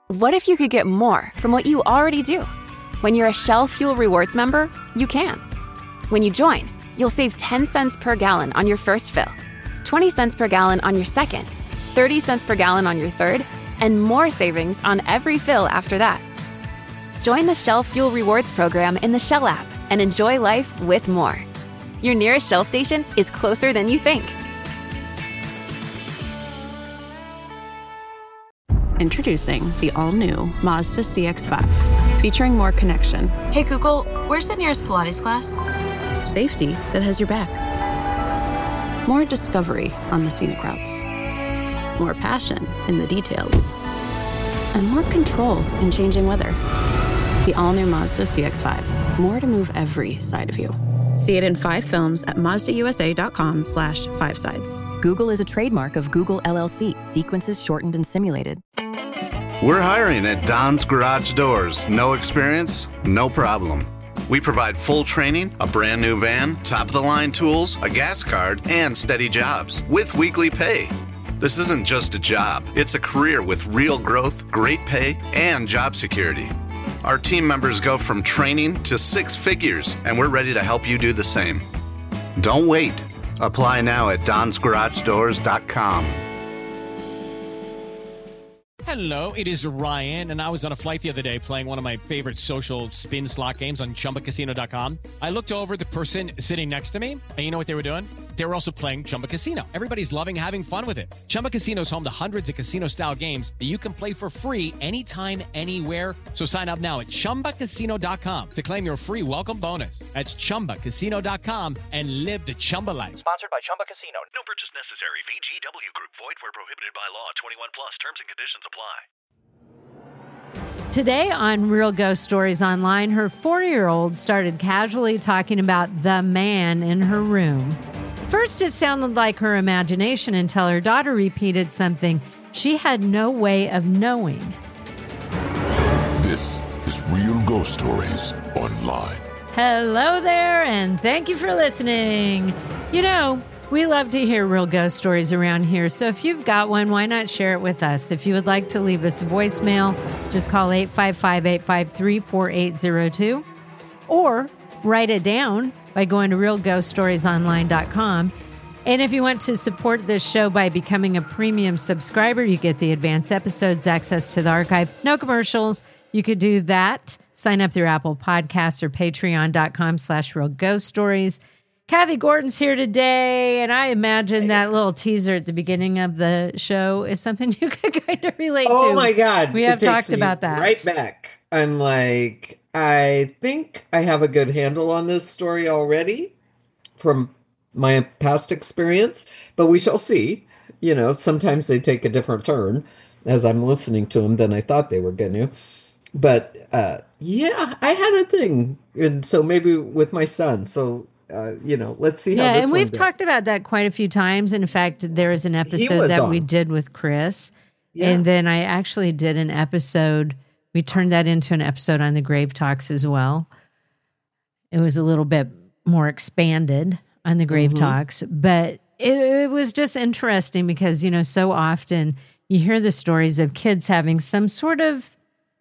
What if you could get more from what you already do? When you're a Shell Fuel Rewards member, you can. When you join, you'll save 10 cents per gallon on your first fill, 20 cents per gallon on your second, 30 cents per gallon on your third, and more savings on every fill after that. Join the Shell Fuel Rewards program in the Shell app and enjoy life with more. Your nearest Shell station is closer than you think. Introducing the all-new Mazda CX-5, featuring more connection. Hey Google, where's the nearest Pilates class? Safety that has your back. More discovery on the scenic routes. More passion in the details. And more control in changing weather. The all-new Mazda CX-5. More to move every side of you. See it in 5 films at MazdaUSA.com/5sides. Google is a trademark of Google LLC. Sequences shortened and simulated. We're hiring at Don's Garage Doors. No experience? No problem. We provide full training, a brand new van, top-of-the-line tools, a gas card, and steady jobs with weekly pay. This isn't just a job. It's a career with real growth, great pay, and job security. Our team members go from training to 6 figures, and we're ready to help you do the same. Don't wait. Apply now at donsgaragedoors.com. Hello, it is Ryan, and I was on a flight the other day playing one of my favorite social spin slot games on ChumbaCasino.com. I looked over at the person sitting next to me, and you know what they were doing? They were also playing Chumba Casino. Everybody's loving having fun with it. Chumba Casino is home to hundreds of casino-style games that you can play for free anytime, anywhere. So sign up now at ChumbaCasino.com to claim your free welcome bonus. That's ChumbaCasino.com and live the Chumba life. Sponsored by Chumba Casino. No purchase necessary. VGW Group. Void where prohibited by law. 21 plus. Terms and conditions apply. Today on Real Ghost Stories Online, her 4-year-old started casually talking about the man in her room. First, it sounded like her imagination until her daughter repeated something she had no way of knowing. This is Real Ghost Stories Online. Hello there, and thank you for listening. You know, we love to hear real ghost stories around here, so if you've got one, why not share it with us? If you would like to leave us a voicemail, just call 855-853-4802 or write it down by going to realghoststoriesonline.com. And if you want to support this show by becoming a premium subscriber, you get the advanced episodes, access to the archive, no commercials. You could do that. Sign up through Apple Podcasts or patreon.com/realghoststories. Kathy Gordon's here today, and I imagine that little teaser at the beginning of the show is something you could kind of relate to. Oh my God. We have talked about that. Right back. I'm like, I think I have a good handle on this story already from my past experience, but we shall see. You know, sometimes they take a different turn as I'm listening to them than I thought they were going to. But yeah, I had a thing. And so maybe with my son. So, you know, let's see how this one and we've goes. talked about that quite a few times. In fact, there is an episode that we did with Chris. Yeah. And then I actually did an episode. We turned that into an episode on the Grave Talks as well. It was a little bit more expanded on the Grave Talks. But it was just interesting because, you know, so often you hear the stories of kids having some sort of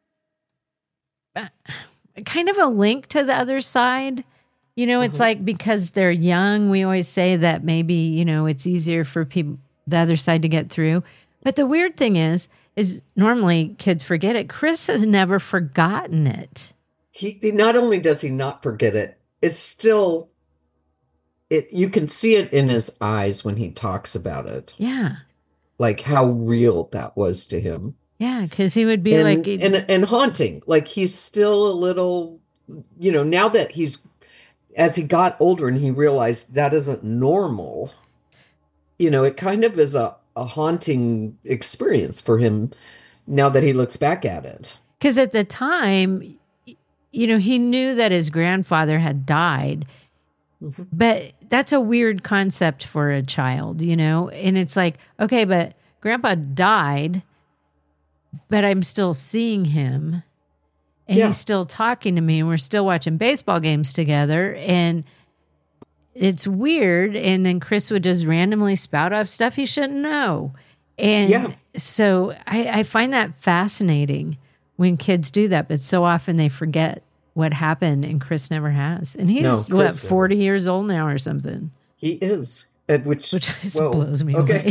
kind of a link to the other side. You know, it's like because they're young, we always say that maybe, you know, it's easier for people, the other side to get through. But the weird thing is normally kids forget it. Chris has never forgotten it. He not only does he not forget it, it's still, you can see it in his eyes when he talks about it. Yeah. Like how real that was to him. Yeah, because he would be and haunting. Like he's still a little, you know, now that as he got older and he realized that isn't normal, you know, it kind of is a haunting experience for him now that he looks back at it. Because at the time, you know, he knew that his grandfather had died, but that's a weird concept for a child, you know? And it's like, okay, but Grandpa died, but I'm still seeing him. And he's still talking to me, and we're still watching baseball games together. And it's weird. And then Chris would just randomly spout off stuff he shouldn't know. And so I find that fascinating when kids do that, but so often they forget what happened, and Chris never has. And he's, 40 years old now or something? He is. Which blows me away.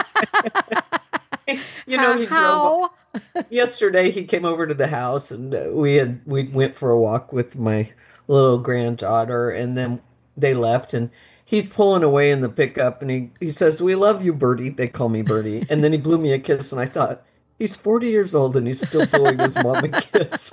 He drove yesterday. He came over to the house, and we went for a walk with my little granddaughter, and then they left, and he's pulling away in the pickup, and he says, "We love you, Birdie." They call me Birdie. And then he blew me a kiss, and I thought, he's 40 years old, and he's still blowing his mom a kiss.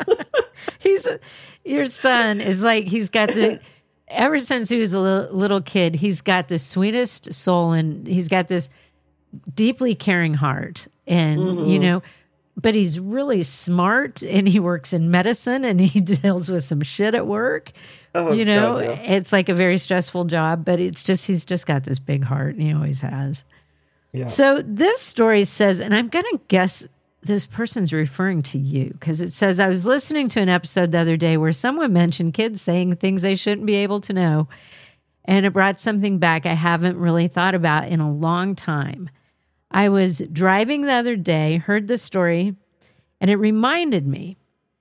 Your son is like, he's got the, ever since he was a little kid, he's got the sweetest soul, and he's got this deeply caring heart. And, but he's really smart, and he works in medicine, and he deals with some shit at work. Oh, God, yeah. It's like a very stressful job, but he's just got this big heart, and he always has. Yeah. So this story says, and I'm going to guess this person's referring to you, because it says, I was listening to an episode the other day where someone mentioned kids saying things they shouldn't be able to know, and it brought something back I haven't really thought about in a long time. I was driving the other day, heard the story, and it reminded me,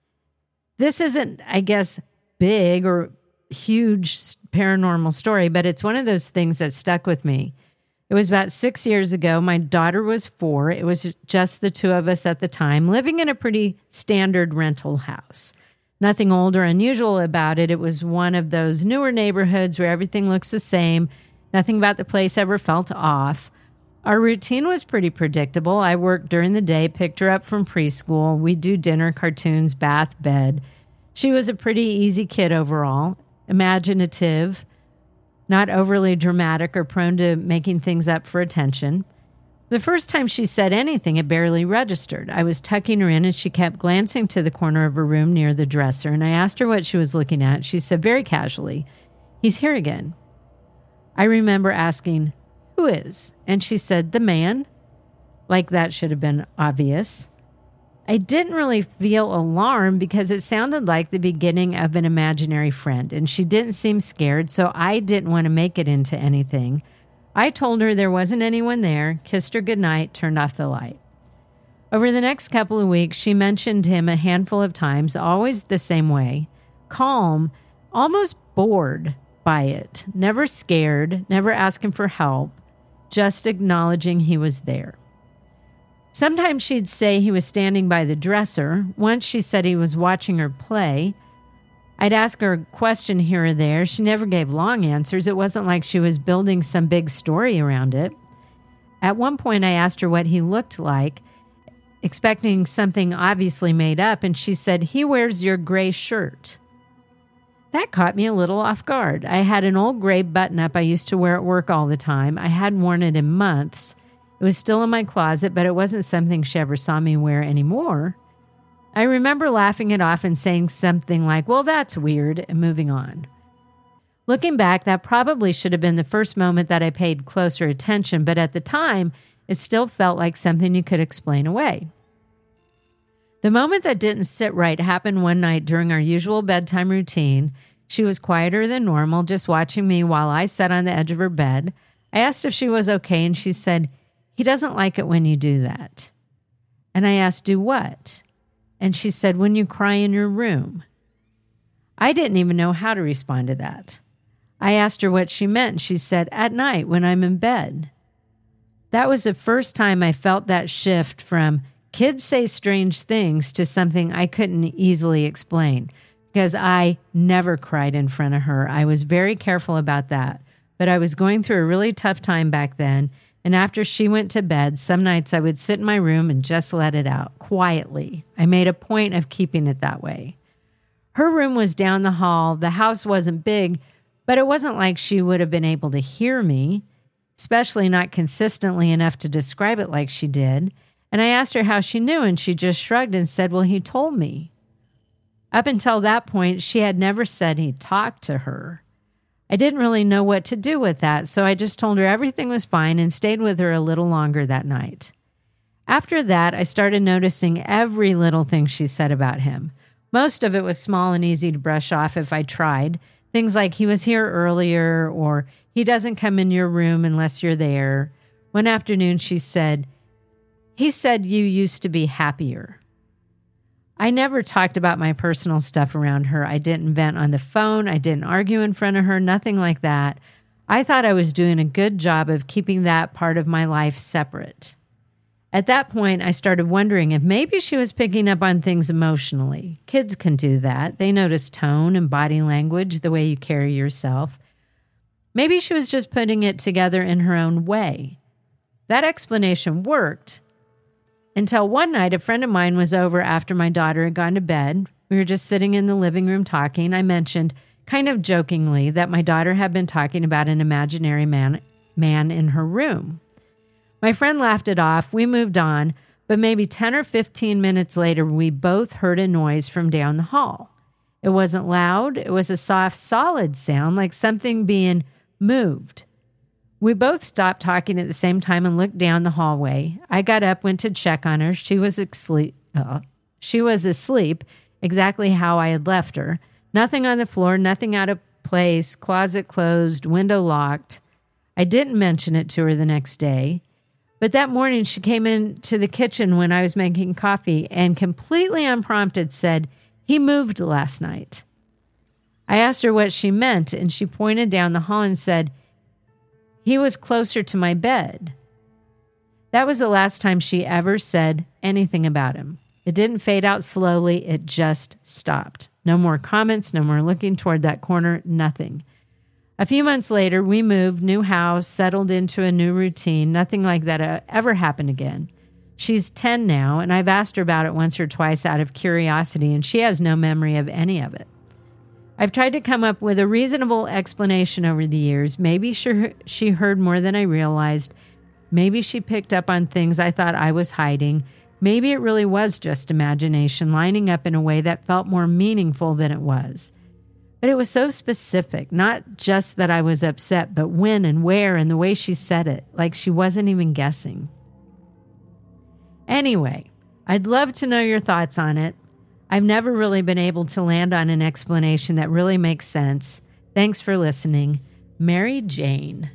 this isn't, I guess, big or huge paranormal story, but it's one of those things that stuck with me. It was about 6 years ago. My daughter was 4. It was just the two of us at the time, living in a pretty standard rental house. Nothing old or unusual about it. It was one of those newer neighborhoods where everything looks the same. Nothing about the place ever felt off. Our routine was pretty predictable. I worked during the day, picked her up from preschool. We'd do dinner, cartoons, bath, bed. She was a pretty easy kid overall, imaginative, not overly dramatic or prone to making things up for attention. The first time she said anything, it barely registered. I was tucking her in, and she kept glancing to the corner of her room near the dresser, and I asked her what she was looking at. She said very casually, "He's here again." I remember asking, "Who is?" And she said, "The man." Like that should have been obvious. I didn't really feel alarmed because it sounded like the beginning of an imaginary friend, and she didn't seem scared, so I didn't want to make it into anything. I told her there wasn't anyone there, kissed her goodnight, turned off the light. Over the next couple of weeks, she mentioned him a handful of times, always the same way. Calm, almost bored by it, never scared, never asking for help, just acknowledging he was there. Sometimes she'd say he was standing by the dresser. Once she said he was watching her play. I'd ask her a question here or there. She never gave long answers. It wasn't like she was building some big story around it. At one point, I asked her what he looked like, expecting something obviously made up, and she said, "He wears your gray shirt." That caught me a little off guard. I had an old gray button-up I used to wear at work all the time. I hadn't worn it in months. It was still in my closet, but it wasn't something she ever saw me wear anymore. I remember laughing it off and saying something like, "Well, that's weird," and moving on. Looking back, that probably should have been the first moment that I paid closer attention, but at the time, it still felt like something you could explain away. The moment that didn't sit right happened one night during our usual bedtime routine. She was quieter than normal, just watching me while I sat on the edge of her bed. I asked if she was okay, and she said, "He doesn't like it when you do that." And I asked, "Do what?" And she said, "When you cry in your room." I didn't even know how to respond to that. I asked her what she meant. She said, "At night when I'm in bed." That was the first time I felt that shift from kids say strange things to something I couldn't easily explain, because I never cried in front of her. I was very careful about that, but I was going through a really tough time back then. And after she went to bed, some nights I would sit in my room and just let it out quietly. I made a point of keeping it that way. Her room was down the hall. The house wasn't big, but it wasn't like she would have been able to hear me, especially not consistently enough to describe it like she did. And I asked her how she knew, and she just shrugged and said, "Well, he told me." Up until that point, she had never said he talked to her. I didn't really know what to do with that, so I just told her everything was fine and stayed with her a little longer that night. After that, I started noticing every little thing she said about him. Most of it was small and easy to brush off if I tried. Things like, "He was here earlier," or "He doesn't come in your room unless you're there." One afternoon, she said, He said you used to be happier. I never talked about my personal stuff around her. I didn't vent on the phone. I didn't argue in front of her, nothing like that. I thought I was doing a good job of keeping that part of my life separate. At that point, I started wondering if maybe she was picking up on things emotionally. Kids can do that. They notice tone and body language, the way you carry yourself. Maybe she was just putting it together in her own way. That explanation worked until one night a friend of mine was over after my daughter had gone to bed. We were just sitting in the living room talking. I mentioned, kind of jokingly, that my daughter had been talking about an imaginary man in her room. My friend laughed it off. We moved on, but maybe 10 or 15 minutes later, we both heard a noise from down the hall. It wasn't loud. It was a soft, solid sound, like something being moved. We both stopped talking at the same time and looked down the hallway. I got up, went to check on her. She was asleep, exactly how I had left her. Nothing on the floor, nothing out of place, closet closed, window locked. I didn't mention it to her the next day. But that morning she came into the kitchen when I was making coffee and completely unprompted said, "He moved last night." I asked her what she meant, and she pointed down the hall and said, "He was closer to my bed." That was the last time she ever said anything about him. It didn't fade out slowly. It just stopped. No more comments, no more looking toward that corner, nothing. A few months later, we moved, new house, settled into a new routine. Nothing like that ever happened again. She's 10 now, and I've asked her about it once or twice out of curiosity, and she has no memory of any of it. I've tried to come up with a reasonable explanation over the years. Maybe she heard more than I realized. Maybe she picked up on things I thought I was hiding. Maybe it really was just imagination lining up in a way that felt more meaningful than it was. But it was so specific, not just that I was upset, but when and where and the way she said it, like she wasn't even guessing. Anyway, I'd love to know your thoughts on it. I've never really been able to land on an explanation that really makes sense. Thanks for listening. Mary Jane.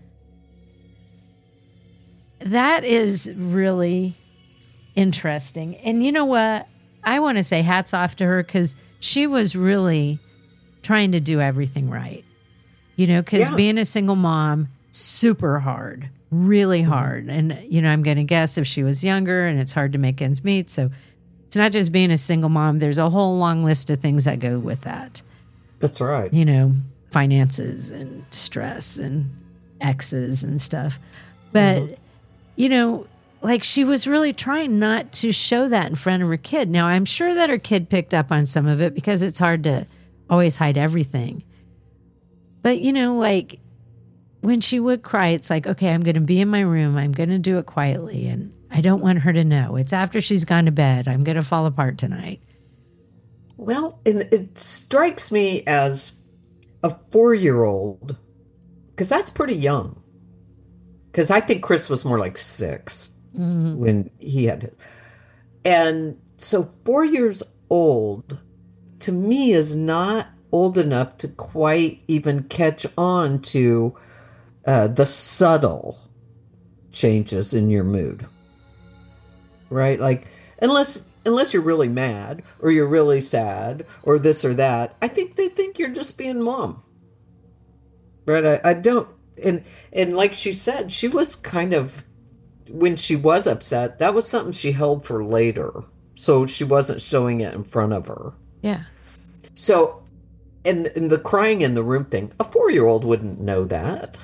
That is really interesting. And you know what? I want to say hats off to her because she was really trying to do everything right. You know, because being a single mom, super hard, really hard. And, you know, I'm going to guess if she was younger and it's hard to make ends meet. So it's not just being a single mom. There's a whole long list of things that go with that. That's right. You know, finances and stress and exes and stuff. But, you know, like she was really trying not to show that in front of her kid. Now, I'm sure that her kid picked up on some of it because it's hard to always hide everything. But, you know, like when she would cry, it's like, okay, I'm going to be in my room. I'm going to do it quietly. And I don't want her to know. It's after she's gone to bed. I'm going to fall apart tonight. Well, and it strikes me as a 4-year-old, because that's pretty young. Because I think Chris was more like 6 when he had his. And so 4 years old, to me, is not old enough to quite even catch on to the subtle changes in your mood. Right? Like, unless you're really mad or you're really sad or this or that, I think they think you're just being mom. Right? I don't. And like she said, she was kind of, when she was upset, that was something she held for later. So she wasn't showing it in front of her. Yeah. So, and the crying in the room thing, a 4-year-old wouldn't know that.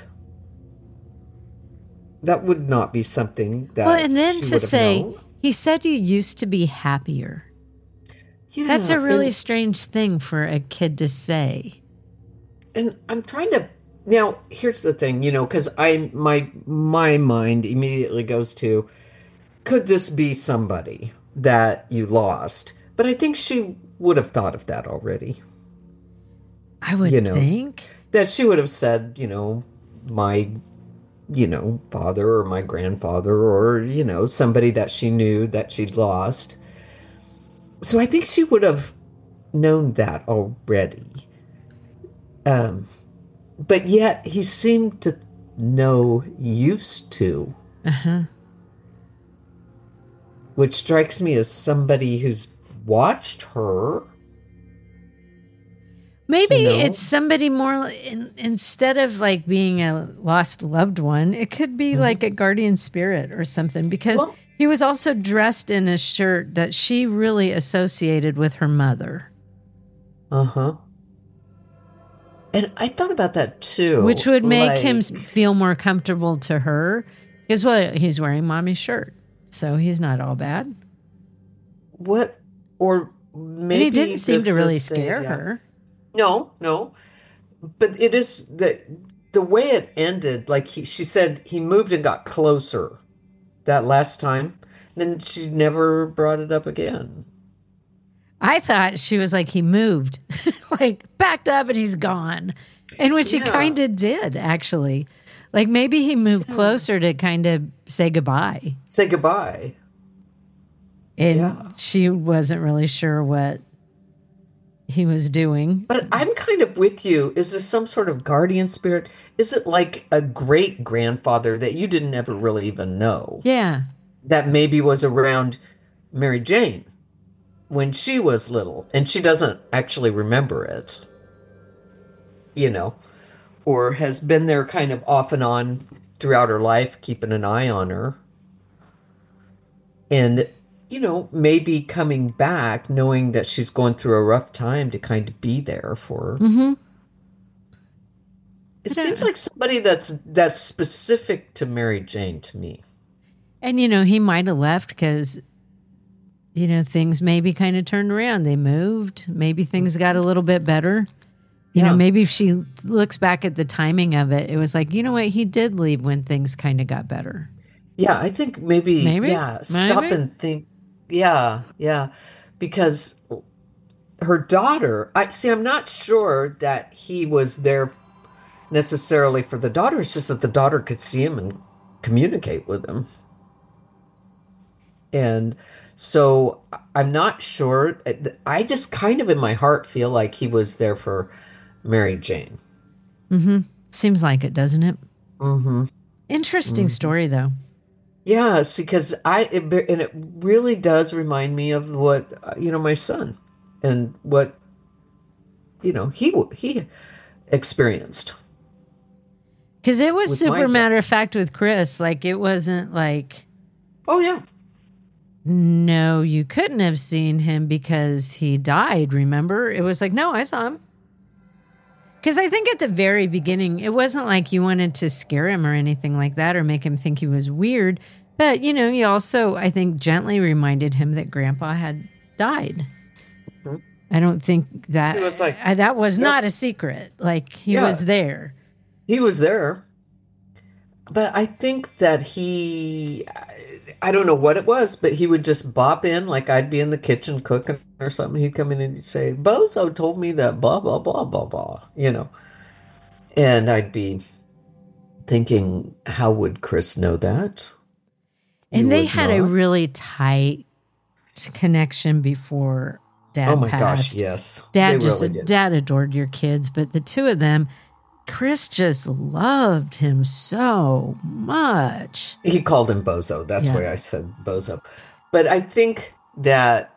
That would not be something that and then she to would have say, known. He said you used to be happier. Yeah, that's a really strange thing for a kid to say. And I'm trying to, now here's the thing, you know, because my mind immediately goes to, could this be somebody that you lost? But I think she would have thought of that already. I would think that she would have said, you know, my, you know, father or my grandfather or, you know, somebody that she knew that she'd lost. So I think she would have known that already. But yet he seemed to know used to. which strikes me as somebody who's watched her. Maybe it's somebody more, instead of like being a lost loved one, it could be like a guardian spirit or something, because he was also dressed in a shirt that she really associated with her mother. Uh-huh. And I thought about that too. Which would make him feel more comfortable to her. Because he's wearing mommy's shirt. So he's not all bad. What? Or maybe and he didn't seem to really scare her. No. But it is the way it ended, like she said he moved and got closer that last time. Then she never brought it up again. I thought she was like, he moved, like backed up and he's gone. And which he kind of did, actually. Like maybe he moved closer to kind of say goodbye. And she wasn't really sure what he was doing. But I'm kind of with you. Is this some sort of guardian spirit? Is it like a great grandfather that you didn't ever really even know? Yeah. That maybe was around Mary Jane when she was little, and she doesn't actually remember it, or has been there kind of off and on throughout her life, keeping an eye on her. And, maybe coming back, knowing that she's going through a rough time, to kind of be there for her. Mm-hmm. It seems like somebody that's specific to Mary Jane to me. And, he might have left because, things maybe kind of turned around. They moved. Maybe things got a little bit better. Maybe if she looks back at the timing of it, it was like, you know what? He did leave when things kind of got better. Yeah, I think maybe. Stop and think. Yeah. Because her daughter, I'm not sure that he was there necessarily for the daughter. It's just that the daughter could see him and communicate with him. And so I'm not sure. I just kind of in my heart feel like he was there for Mary Jane. Mm-hmm. Seems like it, doesn't it? Mm-hmm. Interesting story, though. Yes, because it really does remind me of what, my son and what, he experienced. Because it was super matter of fact with Chris. Like, it wasn't like, oh, yeah. No, you couldn't have seen him because he died, remember? It was like, no, I saw him. Because I think at the very beginning, it wasn't like you wanted to scare him or anything like that or make him think he was weird. But, you also, I think, gently reminded him that Grandpa had died. Mm-hmm. I don't think that was like, that was not a secret. Like, he was there. He was there. But I think that I don't know what it was, but he would just bop in, like I'd be in the kitchen cooking or something. He'd come in and he'd say, Bozo told me that blah, blah, blah, blah, blah, And I'd be thinking, how would Chris know that? And they had a really tight connection before Dad passed. Oh my gosh, yes. Dad adored your kids, but the two of them, Chris just loved him so much. He called him Bozo. That's why I said Bozo. But I think that,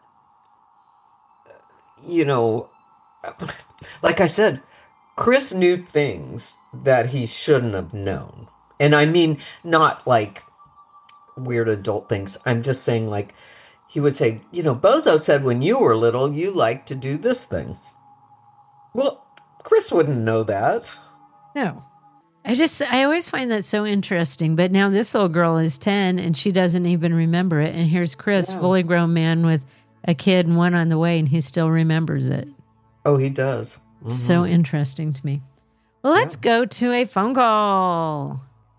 like I said, Chris knew things that he shouldn't have known. And I mean, not like weird adult things. I'm just saying, like, he would say, Bozo said when you were little, you liked to do this thing. Well, Chris wouldn't know that. No. I always find that so interesting. But now this little girl is 10 and she doesn't even remember it. And here's Chris, fully grown man with a kid and one on the way, and he still remembers it. Oh, he does. Mm-hmm. So interesting to me. Well, let's go to a phone call.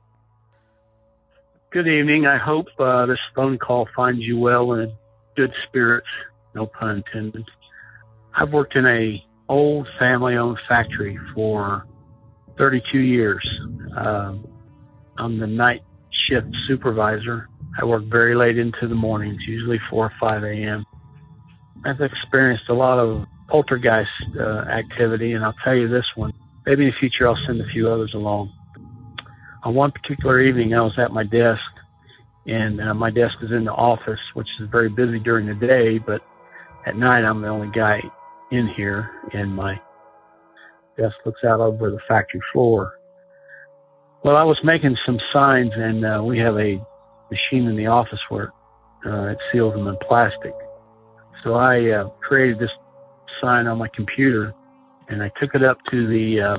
Good evening. I hope this phone call finds you well and in good spirits. No pun intended. I've worked in a old family-owned factory for 32 years. I'm the night shift supervisor. I work very late into the mornings, usually 4 or 5 a.m. I've experienced a lot of poltergeist activity, and I'll tell you this one. Maybe in the future I'll send a few others along. On one particular evening, I was at my desk, And my desk is in the office, which is very busy during the day, but at night I'm the only guy in here, and my desk looks out over the factory floor. Well, I was making some signs, and we have a machine in the office where it seals them in plastic. So I created this sign on my computer, and I took it up to the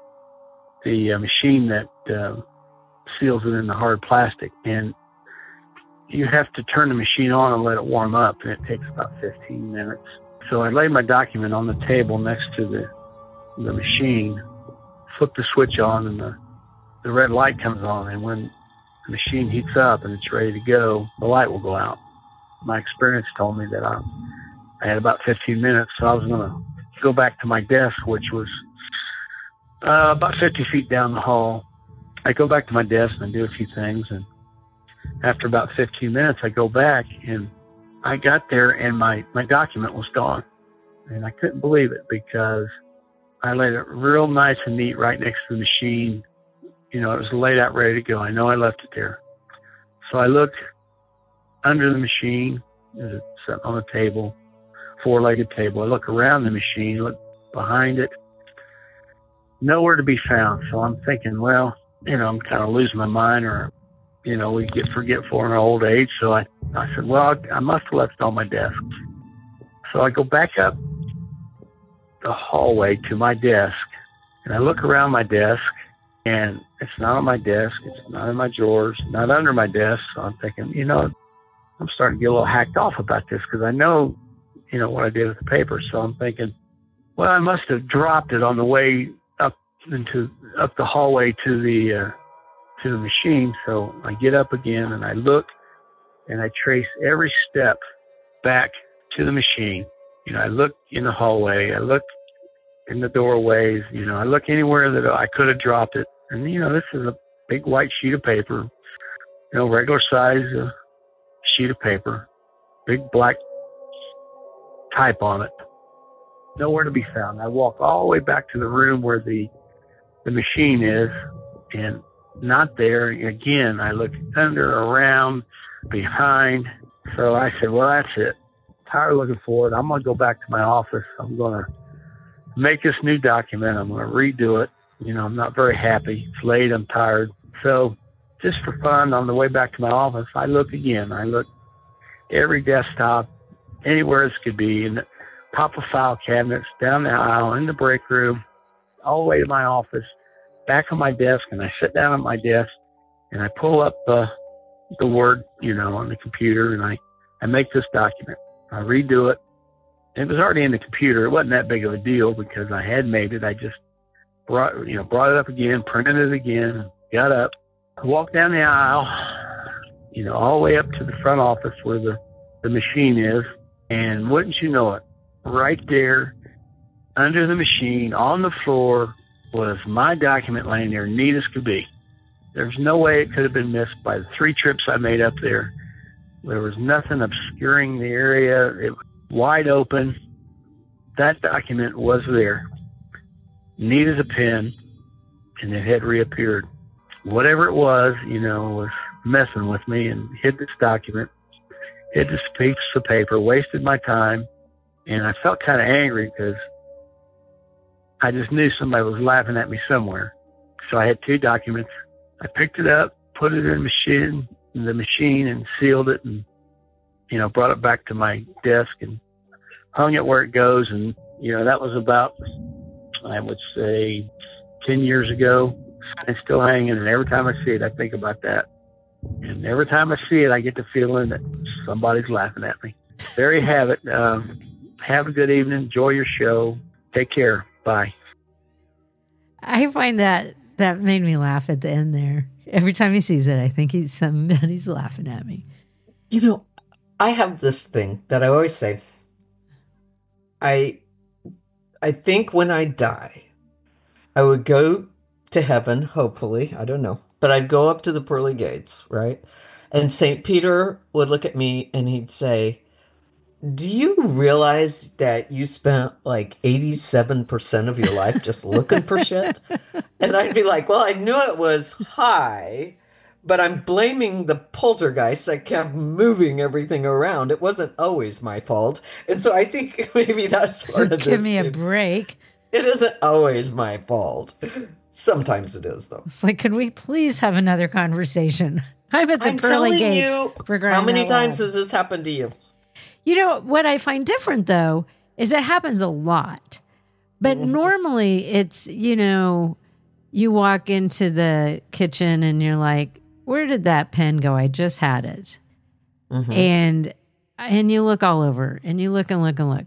machine that seals it in the hard plastic. And you have to turn the machine on and let it warm up, and it takes about 15 minutes. So I laid my document on the table next to the machine, flip the switch on, and the red light comes on. And when the machine heats up and it's ready to go, the light will go out. My experience told me that I had about 15 minutes, so I was going to go back to my desk, which was about 50 feet down the hall. I go back to my desk and do a few things, and after about 15 minutes, I go back, and I got there, and my document was gone. And I couldn't believe it, because I laid it real nice and neat right next to the machine. You know, it was laid out ready to go. I know I left it there. So I look under the machine. It's sitting on the table, four-legged table. I look around the machine, look behind it. Nowhere to be found. So I'm thinking, well, you know, I'm kind of losing my mind, or, you know, we get forgetful in our old age. So I said, well, I must have left it on my desk. So I go back up the hallway to my desk, and I look around my desk, and it's not on my desk. It's not in my drawers, not under my desk. So I'm thinking, you know, I'm starting to get a little hacked off about this, because I know, you know, what I did with the paper. So I'm thinking, well, I must have dropped it on the way up the hallway to the machine. So I get up again, and I look, and I trace every step back to the machine. You know, I look in the hallway, I look in the doorways, you know, I look anywhere that I could have dropped it. And, you know, this is a big white sheet of paper, you know, regular size sheet of paper, big black type on it. Nowhere to be found. I walk all the way back to the room where the machine is, and not there. Again, I look under, around, behind. So I said, well, that's it. Tired of looking for it. I'm going to go back to my office. I'm going to make this new document. I'm going to redo it. You know, I'm not very happy. It's late. I'm tired. So just for fun, on the way back to my office, I look again. I look every desktop, anywhere this could be, in the top of file cabinets, down the aisle, in the break room, all the way to my office, back on my desk, and I sit down at my desk, and I pull up the Word, you know, on the computer, and I make this document. I redo it. It was already in the computer. It wasn't that big of a deal, because I had made it. I just brought it up again, printed it again, got up, walked down the aisle, you know, all the way up to the front office where the machine is. And wouldn't you know it, right there under the machine on the floor was my document laying there, neat as could be. There's no way it could have been missed by the 3 trips I made up there. There was nothing obscuring the area. It was wide open. That document was there, neat as a pin, and it had reappeared. Whatever it was, you know, was messing with me, and hid this document, hid this piece of paper, wasted my time. And I felt kind of angry, because I just knew somebody was laughing at me somewhere. So I had 2 documents. I picked it up, put it in the machine, and sealed it, and, you know, brought it back to my desk and hung it where it goes. And, you know, that was about, I would say, 10 years ago. It's still hanging, and every time I see it, I think about that. And every time I see it, I get the feeling that somebody's laughing at me. There you have it. Have a good evening. Enjoy your show. Take care. Bye. I find that made me laugh at the end there. Every time he sees it, I think somebody's laughing at me. You know, I have this thing that I always say. I think when I die, I would go to heaven, hopefully. I don't know. But I'd go up to the pearly gates, right? And St. Peter would look at me and he'd say, do you realize that you spent like 87% of your life just looking for shit? And I'd be like, well, I knew it was high, But I'm blaming the poltergeist that kept moving everything around. It wasn't always my fault. And so I think maybe that's part of this. Give me a break. It isn't always my fault. Sometimes it is, though. It's like, could we please have another conversation? I'm at the pearly gates. How many times has this happened to you? You know, what I find different, though, is it happens a lot. But normally it's, you know, you walk into the kitchen and you're like, where did that pen go? I just had it. And you look all over and you look and look and look.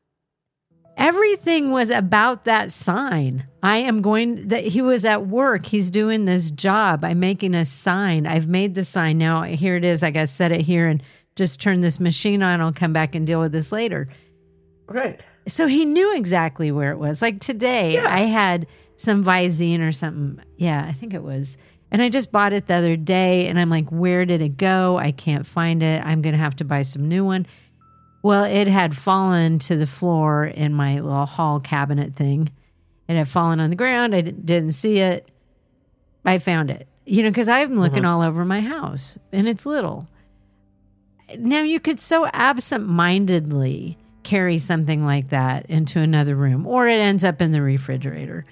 Everything was about that sign. He was at work. He's doing this job. I'm making a sign. I've made the sign. Now here it is. I got to set it here and just turn this machine on. I'll come back and deal with this later. Right. So he knew exactly where it was. Like today, I had some Visine or something. Yeah, I think it was. And I just bought it the other day. And I'm like, where did it go? I can't find it. I'm going to have to buy some new one. Well, it had fallen to the floor in my little hall cabinet thing. It had fallen on the ground. I didn't see it. I found it, you know, because I'm looking all over my house and it's little. Now, you could so absentmindedly carry something like that into another room, or it ends up in the refrigerator.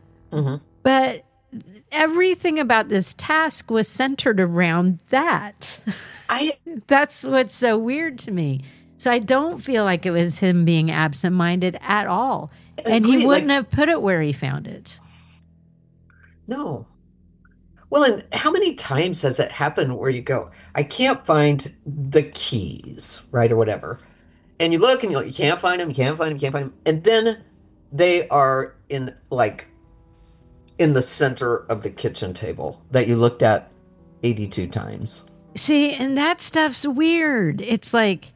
But everything about this task was centered around that. That's what's so weird to me. So I don't feel like it was him being absent-minded at all. And he wouldn't have put it where he found it. No. Well, and how many times has it happened where you go, I can't find the keys, right, or whatever. And you look and you can't find them, you can't find them, you can't find them. And then they are in the center of the kitchen table that you looked at 82 times. See, and that stuff's weird. It's like,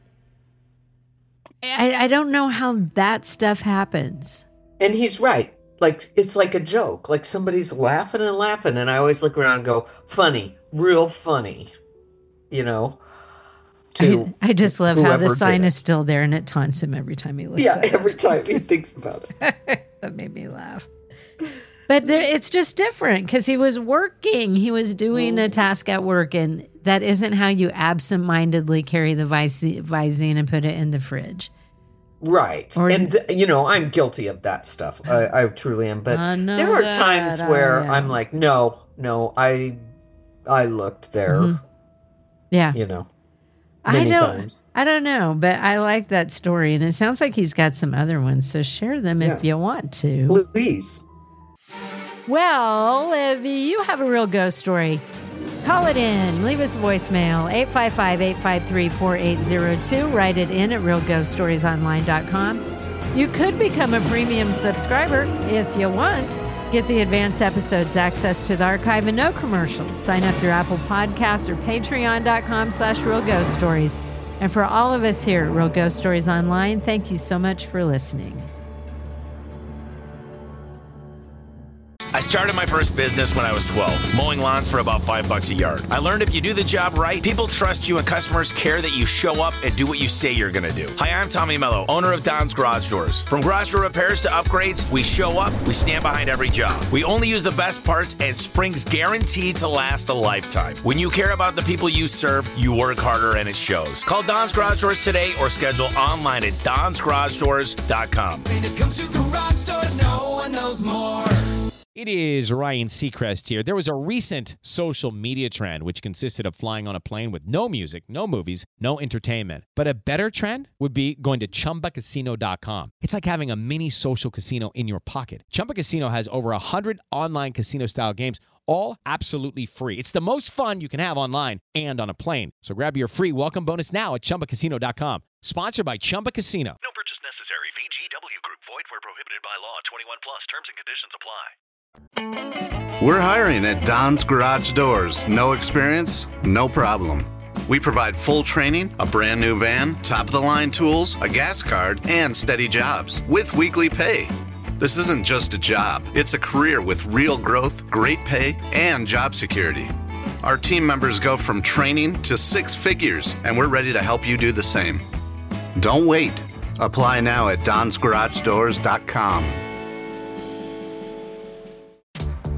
I don't know how that stuff happens. And he's right. Like, it's like a joke. Like somebody's laughing and laughing. And I always look around and go, funny, real funny, you know. I just love how the sign is still there and it taunts him every time he looks at it. Yeah, every time he thinks about it. That made me laugh. But it's just different because he was working. He was doing a task at work, and that isn't how you absentmindedly carry the Visine and put it in the fridge. Right. And, you know, I'm guilty of that stuff. I truly am. But there are times where I'm like, no, I looked there. Yeah. You know, many times. I don't know, but I like that story. And it sounds like he's got some other ones. So share them if you want to. Please. Well, if you have a real ghost story, call it in. Leave us a voicemail, 855-853-4802. Write it in at realghoststoriesonline.com. You could become a premium subscriber if you want. Get the advanced episodes, access to the archive, and no commercials. Sign up through Apple Podcasts or patreon.com/realghoststories. And for all of us here at Real Ghost Stories Online, thank you so much for listening. I started my first business when I was 12, mowing lawns for about $5 a yard. I learned if you do the job right, people trust you and customers care that you show up and do what you say you're going to do. Hi, I'm Tommy Mello, owner of Don's Garage Doors. From garage door repairs to upgrades, we show up, we stand behind every job. We only use the best parts, and spring's guaranteed to last a lifetime. When you care about the people you serve, you work harder and it shows. Call Don's Garage Doors today or schedule online at donsgaragedoors.com. When it comes to garage doors, no one knows more. It is Ryan Seacrest here. There was a recent social media trend which consisted of flying on a plane with no music, no movies, no entertainment. But a better trend would be going to ChumbaCasino.com. It's like having a mini social casino in your pocket. Chumba Casino has over 100 online casino-style games, all absolutely free. It's the most fun you can have online and on a plane. So grab your free welcome bonus now at ChumbaCasino.com. Sponsored by Chumba Casino. No purchase necessary. VGW Group. Void where prohibited by law. 21 plus. Terms and conditions apply. We're hiring at Don's Garage Doors. No experience? No problem. We provide full training, a brand new van, top-of-the-line tools, a gas card, and steady jobs with weekly pay. This isn't just a job. It's a career with real growth, great pay, and job security. Our team members go from training to 6 figures, and we're ready to help you do the same. Don't wait. Apply now at donsgaragedoors.com.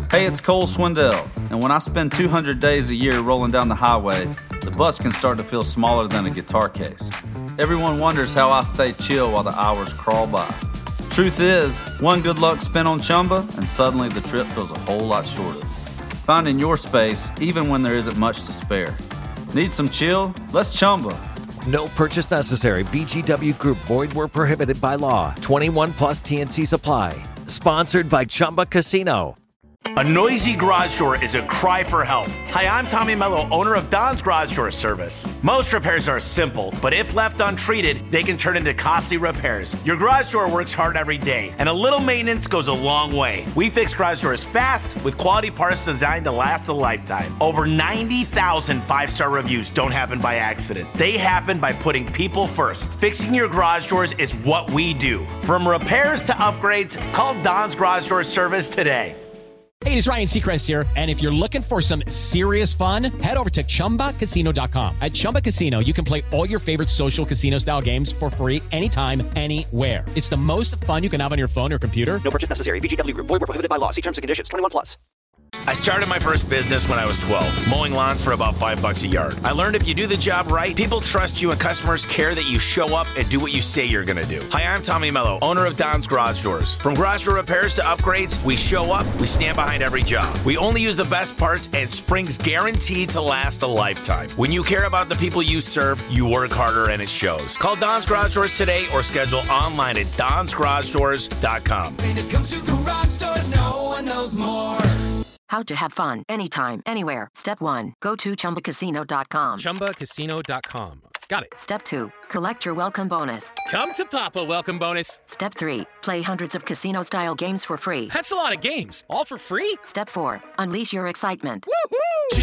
Hey, it's Cole Swindell, and when I spend 200 days a year rolling down the highway, the bus can start to feel smaller than a guitar case. Everyone wonders how I stay chill while the hours crawl by. Truth is, one good luck spin on Chumba, and suddenly the trip feels a whole lot shorter. Finding your space, even when there isn't much to spare. Need some chill? Let's Chumba. No purchase necessary. VGW Group. Void where prohibited by law. 21 plus TNC Supply. Sponsored by Chumba Casino. A noisy garage door is a cry for help. Hi, I'm Tommy Mello, owner of Don's Garage Door Service. Most repairs are simple, but if left untreated, they can turn into costly repairs. Your garage door works hard every day, and a little maintenance goes a long way. We fix garage doors fast with quality parts designed to last a lifetime. Over 90,000 five-star reviews don't happen by accident. They happen by putting people first. Fixing your garage doors is what we do. From repairs to upgrades, call Don's Garage Door Service today. Hey, it's Ryan Seacrest here, and if you're looking for some serious fun, head over to ChumbaCasino.com. At Chumba Casino, you can play all your favorite social casino-style games for free anytime, anywhere. It's the most fun you can have on your phone or computer. No purchase necessary. VGW Group. Void where prohibited by law. See terms and conditions. 21 plus. I started my first business when I was 12, mowing lawns for about $5 a yard. I learned if you do the job right, people trust you and customers care that you show up and do what you say you're going to do. Hi, I'm Tommy Mello, owner of Don's Garage Doors. From garage door repairs to upgrades, we show up, we stand behind every job. We only use the best parts, and spring's guaranteed to last a lifetime. When you care about the people you serve, you work harder and it shows. Call Don's Garage Doors today or schedule online at donsgaragedoors.com. When it comes to garage doors, no one knows more. How to have fun anytime, anywhere. Step 1. Go to ChumbaCasino.com. ChumbaCasino.com. Got it. Step 2. Collect your welcome bonus. Come to Papa welcome bonus. Step 3. Play hundreds of casino-style games for free. That's a lot of games. All for free? Step 4. Unleash your excitement. Woohoo!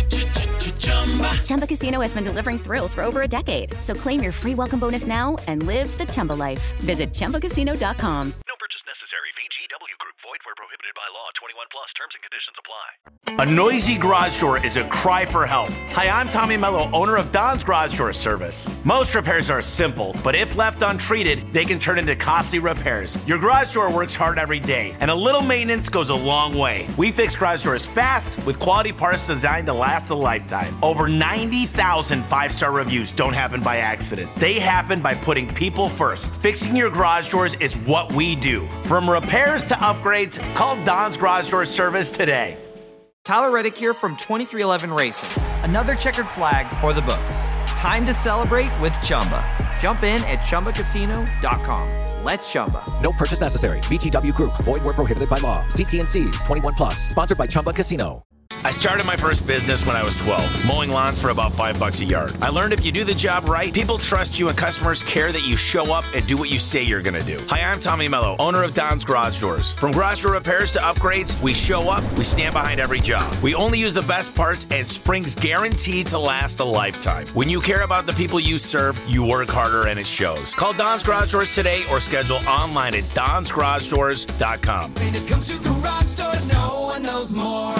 Chumba Casino has been delivering thrills for over a decade. So claim your free welcome bonus now and live the Chumba life. Visit ChumbaCasino.com. No purchase necessary. VGW Group. Void where prohibited by law. 21 plus. Terms and conditions apply. A noisy garage door is a cry for help. Hi, I'm Tommy Mello, owner of Don's Garage Door Service. Most repairs are simple, but if left untreated, they can turn into costly repairs. Your garage door works hard every day, and a little maintenance goes a long way. We fix garage doors fast with quality parts designed to last a lifetime. Over 90,000 five-star reviews don't happen by accident. They happen by putting people first. Fixing your garage doors is what we do. From repairs to upgrades, call Don's Garage Door Service today. Tyler Reddick here from 2311 Racing. Another checkered flag for the books. Time to celebrate with Chumba. Jump in at ChumbaCasino.com. Let's Chumba. No purchase necessary. VGW Group. Void where prohibited by law. See TNCs. 21 plus. Sponsored by Chumba Casino. I started my first business when I was 12, mowing lawns for about $5 a yard. I learned if you do the job right, people trust you and customers care that you show up and do what you say you're going to do. Hi, I'm Tommy Mello, owner of Don's Garage Doors. From garage door repairs to upgrades, we show up, we stand behind every job. We only use the best parts, and spring's guaranteed to last a lifetime. When you care about the people you serve, you work harder and it shows. Call Don's Garage Doors today or schedule online at donsgaragedoors.com. When it comes to garage doors, no one knows more.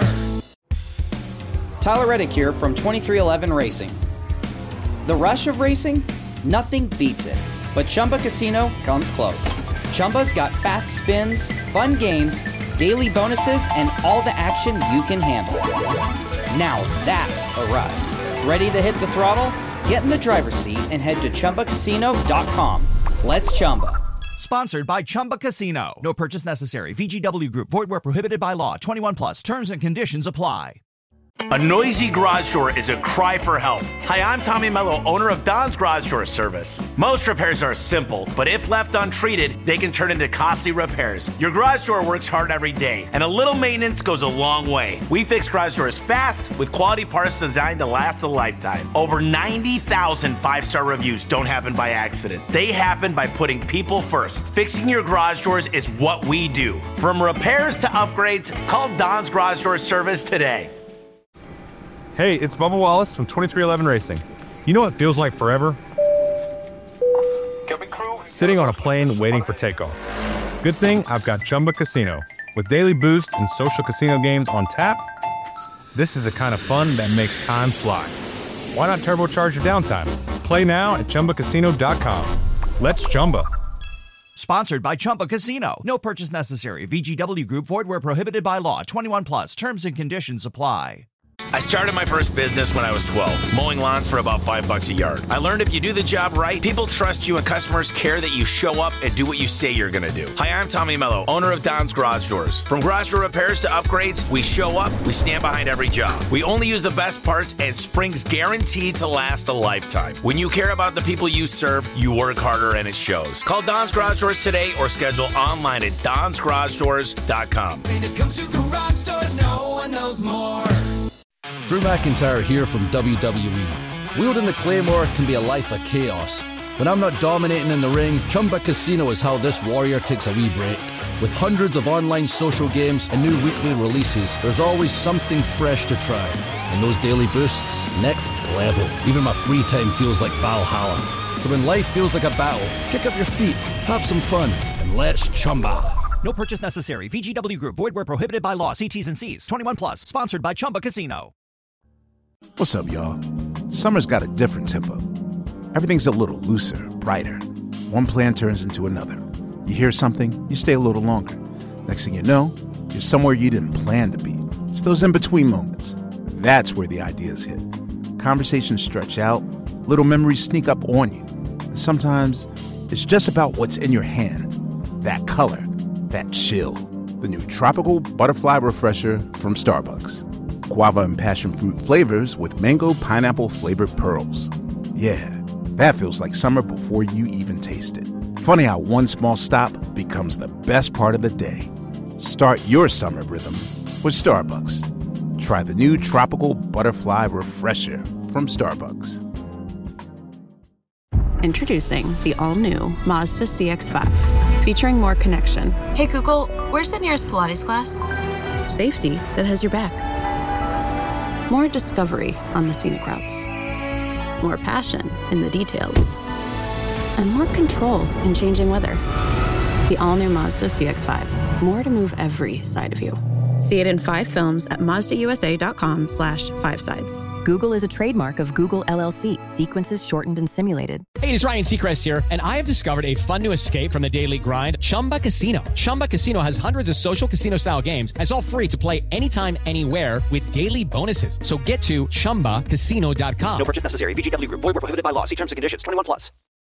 Tyler Reddick here from 2311 Racing. The rush of racing? Nothing beats it. But Chumba Casino comes close. Chumba's got fast spins, fun games, daily bonuses, and all the action you can handle. Now that's a ride. Ready to hit the throttle? Get in the driver's seat and head to ChumbaCasino.com. Let's Chumba. Sponsored by Chumba Casino. No purchase necessary. VGW Group. Void where prohibited by law. 21 plus. Terms and conditions apply. A noisy garage door is a cry for help. Hi, I'm Tommy Mello, owner of Don's Garage Door Service. Most repairs are simple, but if left untreated, they can turn into costly repairs. Your garage door works hard every day, and a little maintenance goes a long way. We fix garage doors fast with quality parts designed to last a lifetime. Over 90,000 five-star reviews don't happen by accident. They happen by putting people first. Fixing your garage doors is what we do. From repairs to upgrades, call Don's Garage Door Service today. Hey, it's Bubba Wallace from 2311 Racing. You know what feels like forever? Sitting on a plane waiting for takeoff. Good thing I've got Chumba Casino. With daily boost and social casino games on tap, this is the kind of fun that makes time fly. Why not turbocharge your downtime? Play now at ChumbaCasino.com. Let's Chumba. Sponsored by Chumba Casino. No purchase necessary. VGW Group. Void where prohibited by law. 21 plus. Terms and conditions apply. I started my first business when I was 12, mowing lawns for about $5 a yard. I learned if you do the job right, people trust you and customers care that you show up and do what you say you're going to do. Hi, I'm Tommy Mello, owner of Don's Garage Doors. From garage door repairs to upgrades, we show up, we stand behind every job. We only use the best parts, and spring's guaranteed to last a lifetime. When you care about the people you serve, you work harder and it shows. Call Don's Garage Doors today or schedule online at donsgaragedoors.com. When it comes to garage doors, no one knows more. Drew McIntyre here from WWE. Wielding the Claymore can be a life of chaos. When I'm not dominating in the ring, Chumba Casino is how this warrior takes a wee break. With hundreds of online social games and new weekly releases, there's always something fresh to try. And those daily boosts, next level. Even my free time feels like Valhalla. So when life feels like a battle, kick up your feet, have some fun, and let's Chumba. No purchase necessary. VGW Group. Void where prohibited by law. See T's and C's. 21 plus. Sponsored by Chumba Casino. What's up, y'all? Summer's got a different tempo. Everything's a little looser, brighter. One plan turns into another. You hear something, you stay a little longer. Next thing you know, you're somewhere you didn't plan to be. It's those in-between moments. That's where the ideas hit. Conversations stretch out, little memories sneak up on you. And sometimes, it's just about what's in your hand. That color, that chill. The new Tropical Butterfly Refresher from Starbucks. Guava and passion fruit flavors with mango pineapple flavored pearls. Yeah, that feels like summer before you even taste it. Funny how one small stop becomes the best part of the day. Start your summer rhythm with Starbucks. Try the new Tropical Butterfly Refresher from Starbucks. Introducing the all-new Mazda CX-5, featuring more connection. Hey Google, where's the nearest Pilates class? Safety that has your back. More discovery on the scenic routes. More passion in the details. And more control in changing weather. The all-new Mazda CX-5. More to move every side of you. See it in 5 films at MazdaUSA.com/5sides. Google is a trademark of Google LLC. Sequences shortened and simulated. Hey, it's Ryan Seacrest here, and I have discovered a fun new escape from the daily grind, Chumba Casino. Chumba Casino has hundreds of social casino-style games, and it's all free to play anytime, anywhere with daily bonuses. So get to ChumbaCasino.com. No purchase necessary. VGW Group. Void where prohibited by law. See terms and conditions. 21 plus.